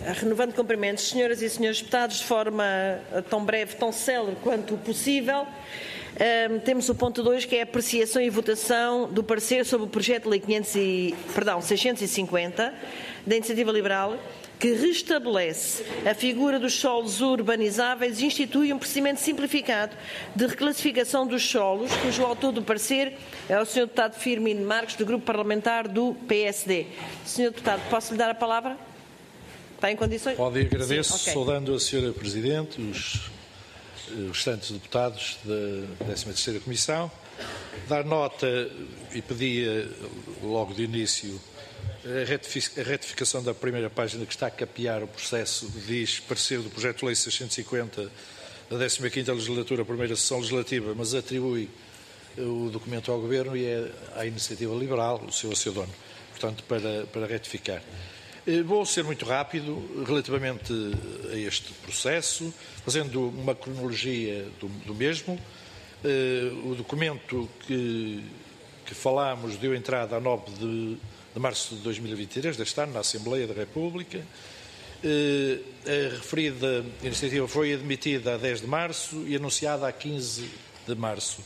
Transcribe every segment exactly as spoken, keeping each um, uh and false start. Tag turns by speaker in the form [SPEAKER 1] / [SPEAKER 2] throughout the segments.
[SPEAKER 1] renovando cumprimentos, senhoras e senhores deputados, de forma tão breve, tão célere quanto possível, um, temos o ponto dois, que é a apreciação e votação do parecer sobre o projeto de lei quinhentos e, perdão, seiscentos e cinquenta, da Iniciativa Liberal, que restabelece a figura dos solos urbanizáveis e institui um procedimento simplificado de reclassificação dos solos, cujo autor do parecer é o senhor deputado Firmino Marques, do Grupo Parlamentar do P S D. senhor Deputado, posso lhe dar a palavra? Está em condições?
[SPEAKER 2] Pode e agradeço,
[SPEAKER 1] Sim, okay.
[SPEAKER 2] Saudando a senhora Presidente, os restantes deputados da décima terceira Comissão, dar nota e pedia logo de início a retificação da primeira página, que está a capear o processo, diz parecer do projeto de lei seiscentos e cinquenta da décima quinta legislatura, primeira sessão legislativa, mas atribui o documento ao Governo e é à Iniciativa Liberal, o seu, o seu dono, portanto, para, para retificar. Vou ser muito rápido relativamente a este processo, fazendo uma cronologia do, do mesmo. O documento que, que falámos deu entrada a nove de de março de dois mil e vinte e três, deste ano, na Assembleia da República. A referida iniciativa foi admitida a dez de março e anunciada a quinze de março.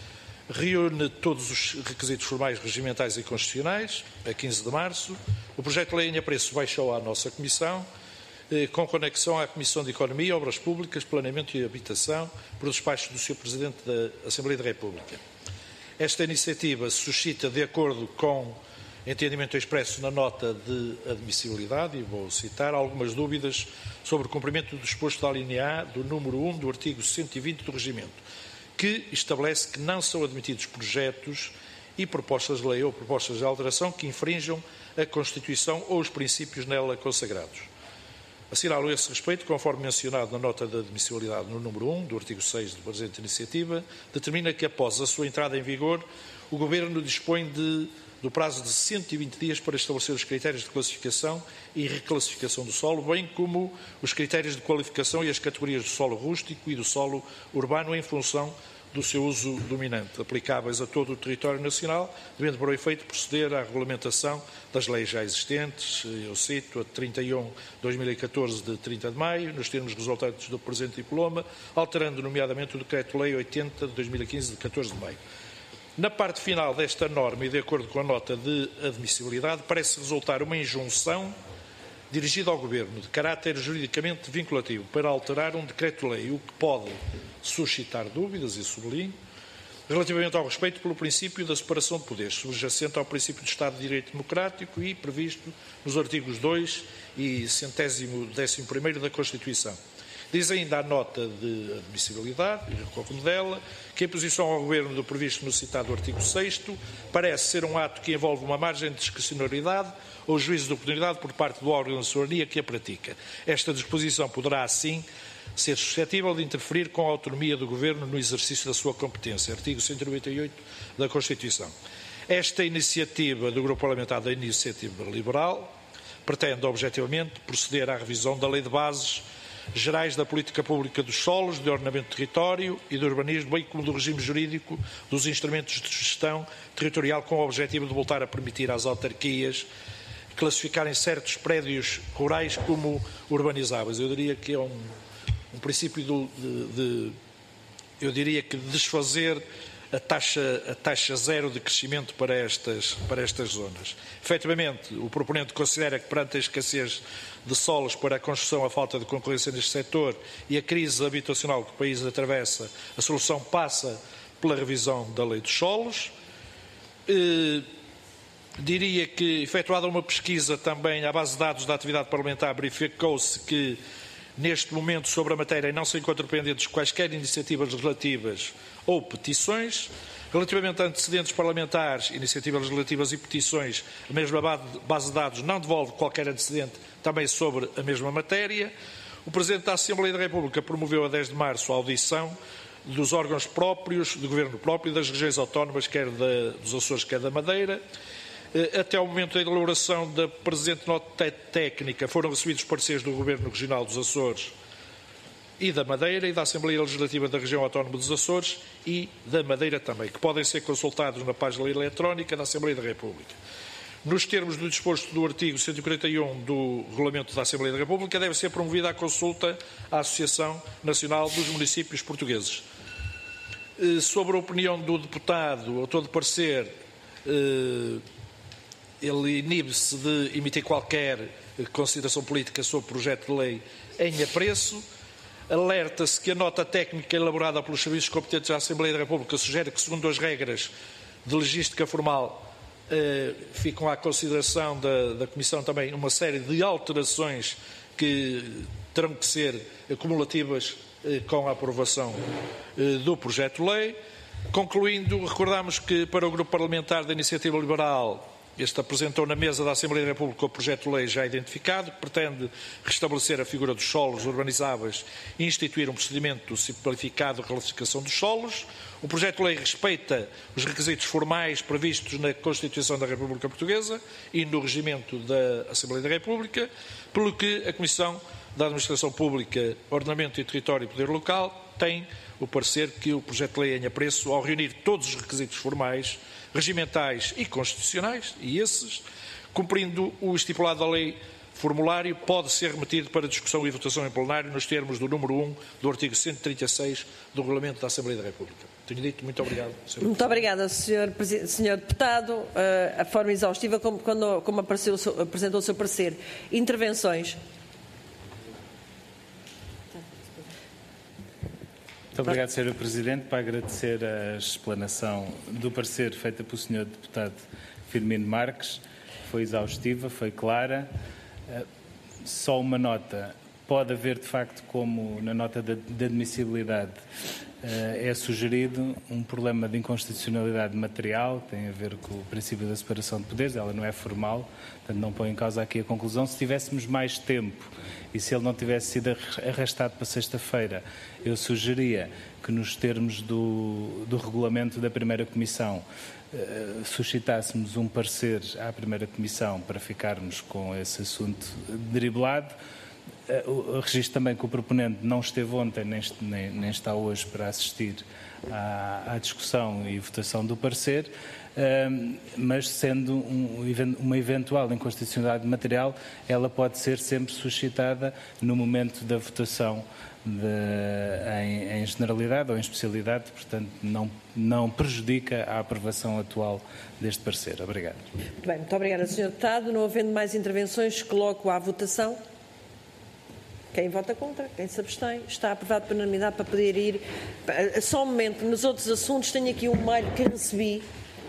[SPEAKER 2] Reúne todos os requisitos formais, regimentais e constitucionais, a quinze de março. O projeto de lei em apreço baixou à nossa Comissão, com conexão à Comissão de Economia, Obras Públicas, Planeamento e Habitação, por despacho do senhor Presidente da Assembleia da República. Esta iniciativa suscita, de acordo com entendimento expresso na nota de admissibilidade, e vou citar, algumas dúvidas sobre o cumprimento do disposto da alínea A do número um do artigo cento e vinte do Regimento, que estabelece que não são admitidos projetos e propostas de lei ou propostas de alteração que infrinjam a Constituição ou os princípios nela consagrados. Assinalo a esse respeito, conforme mencionado na nota de admissibilidade no número um do artigo seis da presente iniciativa, determina que após a sua entrada em vigor, o Governo dispõe de do prazo de cento e vinte dias para estabelecer os critérios de classificação e reclassificação do solo, bem como os critérios de qualificação e as categorias do solo rústico e do solo urbano em função do seu uso dominante, aplicáveis a todo o território nacional, devendo para o efeito proceder à regulamentação das leis já existentes, eu cito, a trinta e um de dois mil e catorze de trinta de maio, nos termos resultantes do presente diploma, alterando nomeadamente o Decreto-Lei oitenta de dois mil e quinze de catorze de maio. Na parte final desta norma, e de acordo com a nota de admissibilidade, parece resultar uma injunção dirigida ao Governo, de caráter juridicamente vinculativo, para alterar um decreto-lei, o que pode suscitar dúvidas, e sublinho, relativamente ao respeito pelo princípio da separação de poderes, subjacente ao princípio do Estado de Direito Democrático e previsto nos artigos dois e centésimo décimo primeiro da Constituição. Diz ainda a nota de admissibilidade, e recorro dela, que a imposição ao Governo do previsto no citado artigo sexto parece ser um ato que envolve uma margem de discricionariedade ou juízo de oportunidade por parte do órgão de soberania que a pratica. Esta disposição poderá, assim, ser suscetível de interferir com a autonomia do Governo no exercício da sua competência. Artigo cento e noventa e oito da Constituição. Esta iniciativa do Grupo Parlamentar da Iniciativa Liberal pretende, objetivamente, proceder à revisão da Lei de Bases Gerais da Política Pública dos Solos, de Ordenamento do Território e do Urbanismo, bem como do regime jurídico dos instrumentos de gestão territorial, com o objetivo de voltar a permitir às autarquias classificarem certos prédios rurais como urbanizáveis. Eu diria que é um, um princípio de, de, de, eu diria que desfazer a taxa, a taxa zero de crescimento para estas, para estas zonas. Efetivamente, o proponente considera que, perante a escassez de solos para a construção, a falta de concorrência neste setor e a crise habitacional que o país atravessa, a solução passa pela revisão da lei dos solos. Eh, diria que, efetuada uma pesquisa também à base de dados da atividade parlamentar, verificou-se que, neste momento, sobre a matéria, não se encontram pendentes quaisquer iniciativas legislativas ou petições. Relativamente a antecedentes parlamentares, iniciativas legislativas e petições, a mesma base de dados não devolve qualquer antecedente também sobre a mesma matéria. O Presidente da Assembleia da República promoveu a dez de março a audição dos órgãos próprios, do Governo próprio, das regiões autónomas, quer da, dos Açores, quer da Madeira. Até ao momento da elaboração da presente nota técnica foram recebidos pareceres do Governo Regional dos Açores e da Madeira e da Assembleia Legislativa da Região Autónoma dos Açores e da Madeira também, que podem ser consultados na página eletrónica da Assembleia da República. nos termos do disposto do artigo cento e quarenta e um do Regulamento da Assembleia da República, deve ser promovida a consulta à Associação Nacional dos Municípios Portugueses. Sobre a opinião do deputado, autor de parecer, ele inibe-se de emitir qualquer consideração política sobre o projeto de lei em apreço. Alerta-se que a nota técnica elaborada pelos serviços competentes da Assembleia da República sugere que, segundo as regras de legística formal, eh, ficam à consideração da, da Comissão também uma série de alterações que terão que ser acumulativas eh, com a aprovação eh, do projeto de lei. Concluindo, recordamos que para o Grupo Parlamentar da Iniciativa Liberal, este apresentou na mesa da Assembleia da República o projeto de lei já identificado, que pretende restabelecer a figura dos solos urbanizáveis e instituir um procedimento simplificado de classificação dos solos. O projeto de lei respeita os requisitos formais previstos na Constituição da República Portuguesa e no regimento da Assembleia da República, pelo que a Comissão da Administração Pública, Ordenamento e Território e Poder Local tem o parecer que o projeto de lei em apreço, ao reunir todos os requisitos formais, regimentais e constitucionais, e esses, cumprindo o estipulado da lei, formulário pode ser remetido para discussão e votação em plenário nos termos do número um do artigo cento e trinta e seis do Regulamento da Assembleia da República. Tenho dito, muito obrigado. senhor
[SPEAKER 1] Muito obrigada, senhor senhor Deputado. Uh, a forma exaustiva, como, quando, como apareceu, apresentou o seu parecer. Intervenções.
[SPEAKER 3] Muito obrigado, senhor Presidente, para agradecer a explanação do parecer feita pelo senhor Deputado Firmino Marques. Foi exaustiva, foi clara. Só uma nota. Pode haver, de facto, como na nota de admissibilidade é sugerido, um problema de inconstitucionalidade material, tem a ver com o princípio da separação de poderes, ela não é formal, portanto não põe em causa aqui a conclusão. Se tivéssemos mais tempo e se ele não tivesse sido arrastado para sexta-feira, eu sugeria que nos termos do, do regulamento da primeira comissão uh, suscitássemos um parecer à primeira comissão para ficarmos com esse assunto driblado. Uh, registro também que o proponente não esteve ontem nem, nem, nem está hoje para assistir à, à discussão e votação do parecer. Uh, mas sendo um, uma eventual inconstitucionalidade material, ela pode ser sempre suscitada no momento da votação de, em, em generalidade ou em especialidade, portanto não, não prejudica a aprovação atual deste parecer. Obrigado.
[SPEAKER 1] Muito bem, muito obrigada, senhor Deputado. Não havendo mais intervenções, coloco à votação. Quem vota contra, quem se abstém, está aprovado por unanimidade para poder ir. Só um momento, nos outros assuntos tenho aqui um mail que recebi.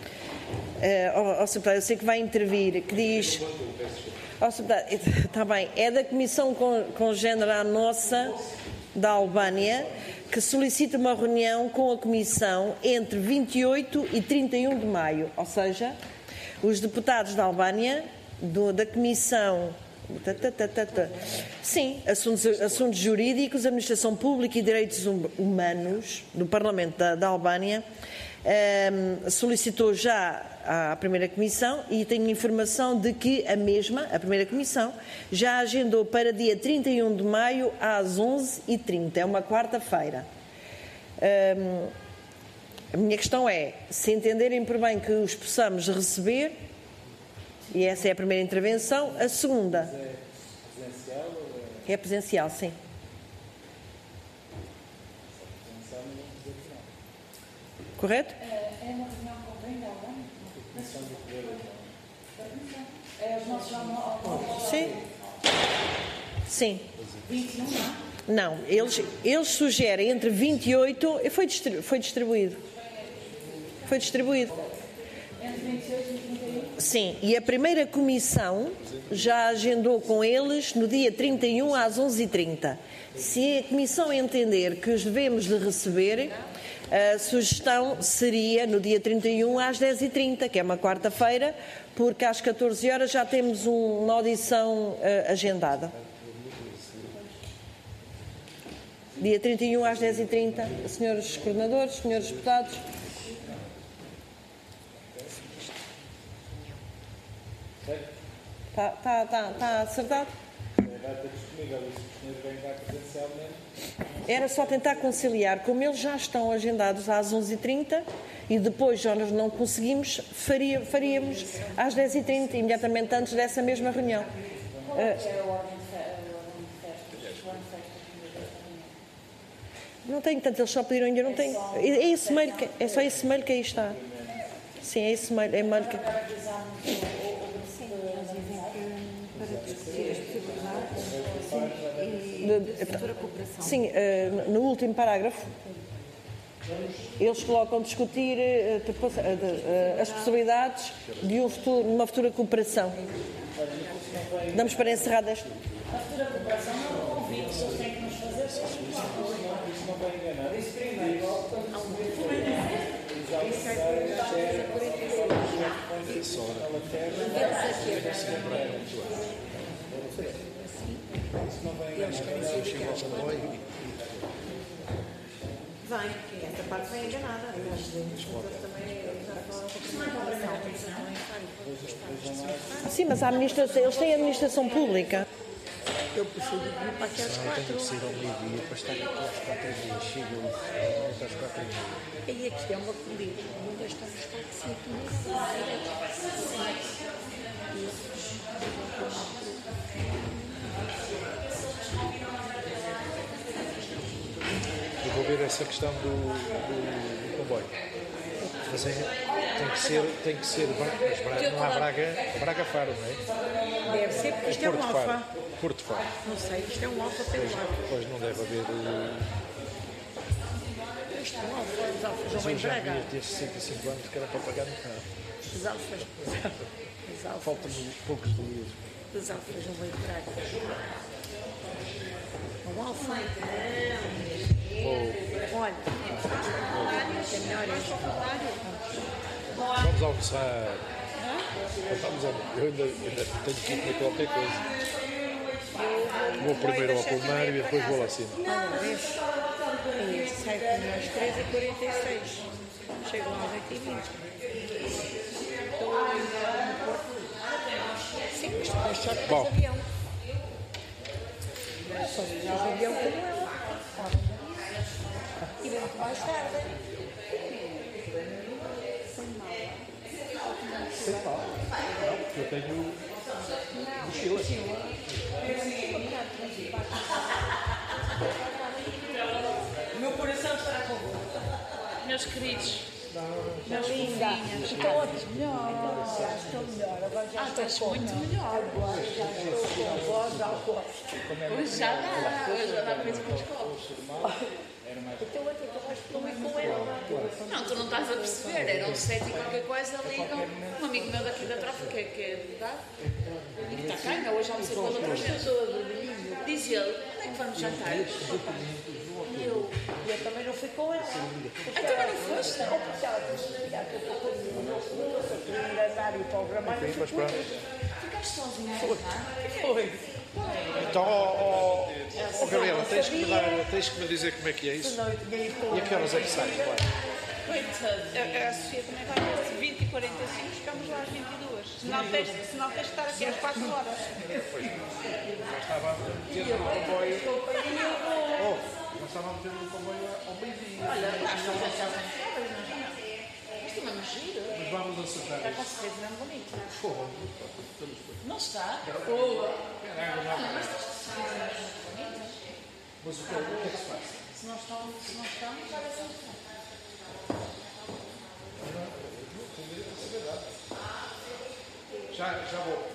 [SPEAKER 1] Uh, ao, ao Deputado, eu sei que vai intervir, que diz, ao Deputado, está bem, é da Comissão Congênera Nossa da Albânia, que solicita uma reunião com a Comissão entre vinte e oito e trinta e um de maio, ou seja, os deputados da Albânia, do, da Comissão, ta, ta, ta, ta, ta. sim, assuntos, assuntos jurídicos, administração pública e direitos humanos do Parlamento da, da Albânia, Um, solicitou já à primeira comissão e tenho informação de que a mesma, a primeira comissão, já agendou para dia trinta e um de maio às onze e trinta, é uma quarta-feira. Um, a minha questão é, se entenderem por bem que os possamos receber, e essa é a primeira intervenção, a segunda. É presencial? É presencial, sim. Correto?
[SPEAKER 4] É uma reunião com o Albânia? É os nossos almoços?
[SPEAKER 1] Sim. Sim. vinte e um, não? Não, eles, eles sugerem entre vinte e oito, foi, distribu, foi distribuído. Foi distribuído.
[SPEAKER 4] Entre vinte e oito e trinta e um?
[SPEAKER 1] Sim, e a primeira comissão já agendou com eles no dia trinta e um às onze e trinta. Se a comissão entender que os devemos de receber, a sugestão seria no dia trinta e um às dez e trinta, que é uma quarta-feira, porque às catorze horas já temos um, uma audição uh, agendada. Dia trinta e um às dez e trinta, senhores coordenadores, senhores deputados. Está tá, tá, tá acertado?
[SPEAKER 3] data disponível e se o senhor vem cá presencialmente.
[SPEAKER 1] Era só tentar conciliar. Como eles já estão agendados às onze e trinta e depois já nós não conseguimos, faria, faríamos às dez e trinta, imediatamente antes dessa mesma reunião.
[SPEAKER 4] Qual é que é a ordem de festas?
[SPEAKER 1] Não tenho tanto, eles só pediram ainda, não tenho. É, é esse mail, que, é só esse mail que aí está. Sim, é esse mail, é mail que... Sim, uh, no último parágrafo, eles colocam discutir uh, uh, as possibilidades de um futuro, uma futura cooperação. Damos para encerrar deste.
[SPEAKER 4] A futura cooperação não é um convite, eles têm que nos fazer só
[SPEAKER 5] Vai, essa parte vai enganada. Mas também já falaram com
[SPEAKER 1] Sim, mas a administração, eles têm administração pública.
[SPEAKER 5] eu prefiro ir para aqui às
[SPEAKER 6] Tem
[SPEAKER 5] quatro.
[SPEAKER 6] que ser ao meio-dia para estar aqui às quatro e meia. Chegam às quatro e meia.
[SPEAKER 5] E a questão é uma comida. Onde estamos para
[SPEAKER 2] Eu vou ver essa questão do, do, do comboio. Mas é, tem que ser, tem que ser Braga, mas Braga, não há Braga, Braga Faro, não é?
[SPEAKER 5] Deve ser, porque isto é um
[SPEAKER 2] Porto
[SPEAKER 5] alfa.
[SPEAKER 2] Faro. Porto Faro.
[SPEAKER 5] Não sei, isto é um alfa pelo
[SPEAKER 2] Pois,
[SPEAKER 5] lado.
[SPEAKER 2] pois não deve haver. uh,
[SPEAKER 5] Isto é um alfa, os alfas não
[SPEAKER 2] Mas eu
[SPEAKER 5] vêm
[SPEAKER 2] já
[SPEAKER 5] Braga.
[SPEAKER 2] devia ter sessenta e cinco anos que era para pagar no carro.
[SPEAKER 5] Os alfas. Os alfas.
[SPEAKER 2] Faltam-me poucos dias.
[SPEAKER 5] Os alfas não vêm Braga. Um alfa. Olha, é melhor este.
[SPEAKER 2] Vamos almoçar. Vamos almoçar. Eu ainda, ainda tenho que ir comer qualquer coisa. Vou primeiro ao plenário e depois vou lá acima.
[SPEAKER 5] Olha, este, este sai com às três e quarenta e seis. Chego às oito e vinte. Estou no Porto. Sim, mas depois só depois
[SPEAKER 2] Bom.
[SPEAKER 5] avião. Só depois avião como ela. E muito mais tarde.
[SPEAKER 2] Eu tenho mochila.
[SPEAKER 1] O meu coração estará convosco.
[SPEAKER 4] Meus queridos,
[SPEAKER 5] Meus fofinhos. Estou ótimo. Melhor. Já estou melhor. Agora já
[SPEAKER 4] ah,
[SPEAKER 5] estou
[SPEAKER 4] estás
[SPEAKER 5] com
[SPEAKER 4] muito melhor.
[SPEAKER 5] Agora já estou com voz, já estou.
[SPEAKER 4] Hoje já dá, hoje já dá para ir para a escola.
[SPEAKER 5] Então até que eu acho que não é com ela.
[SPEAKER 4] Não, tu não estás a perceber, eram sete e qualquer coisa ali. Um amigo meu daqui da tropa, que é, que é deputado, e que está cá, ainda hoje almocei com outra pessoa. Diz ele, onde é que vamos jantar? E eu,
[SPEAKER 5] E eu também não fui com ela.
[SPEAKER 4] ah, também não foste?
[SPEAKER 5] Ou porque ela tinha que ligar que eu estou com o meu filho, eu queria ir andar e ir para o gramado.
[SPEAKER 2] Sim, mas pronto.
[SPEAKER 4] Ficaste sozinha a jantar?
[SPEAKER 5] Foi.
[SPEAKER 2] Então, ó oh, oh, Gabriela, tens que, me dar, tens que me dizer como é que é isso.
[SPEAKER 5] Não, eu tinha ido com
[SPEAKER 2] E a que horas é que sai? Claro.
[SPEAKER 7] Coitado, a, a Sofia também vai às vinte e quarenta e cinco, ficamos lá às vinte e duas. Senão tens, senão tens de estar aqui às quatro horas.
[SPEAKER 2] Já estava a meter no comboio. Oh, já estava a meter no comboio ao meio-dia.
[SPEAKER 4] Olha, acho que não estás a Isto é mesmo giro.
[SPEAKER 2] Mas vamos acertar
[SPEAKER 4] Já
[SPEAKER 2] isso.
[SPEAKER 4] consegues mesmo bonito.
[SPEAKER 2] Fogo.
[SPEAKER 4] Não está? Boa. Mas
[SPEAKER 2] Mas o que é o que é que se faz?
[SPEAKER 4] se não estão, se não estão, parece que estão.
[SPEAKER 2] Já, já vou.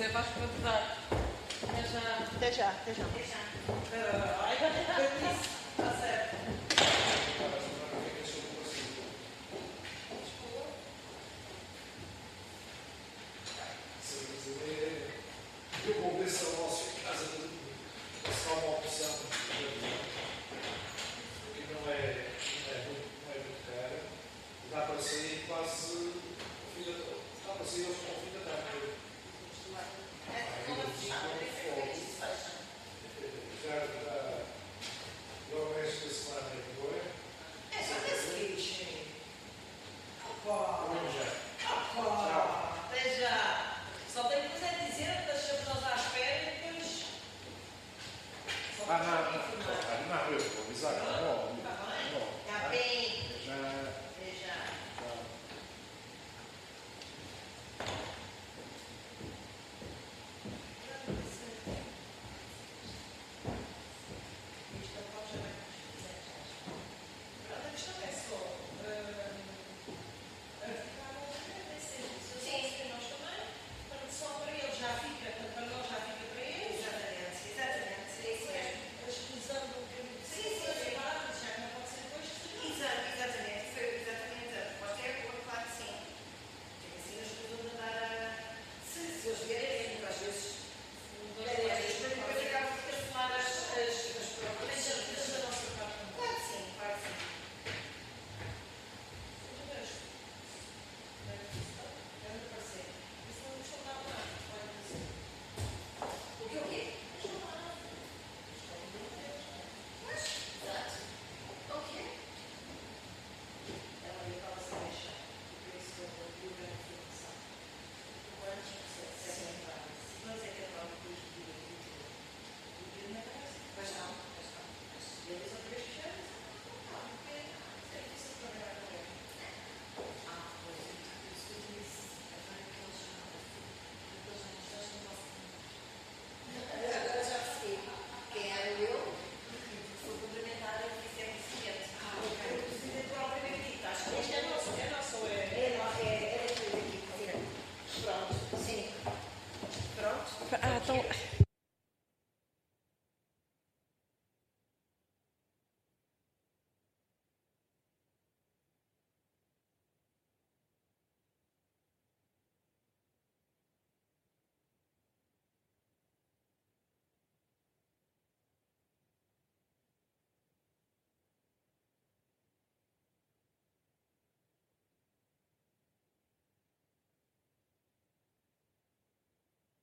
[SPEAKER 4] é mais para mudar.
[SPEAKER 1] Até já, até já. Até já. Está certo.
[SPEAKER 2] Eu vou ver se a vossa casa é uma opção, porque não é, não é, muito, não é muito cara, dá para sair quase, dá para sair aos com o fim da tarde. Já está, logo esta semana é que foi.
[SPEAKER 1] É só ter seguinte.
[SPEAKER 2] Vamos já.
[SPEAKER 1] Até já. Só tenho que fazer dizer que deixamos nós à espera e depois.
[SPEAKER 2] Ah, não.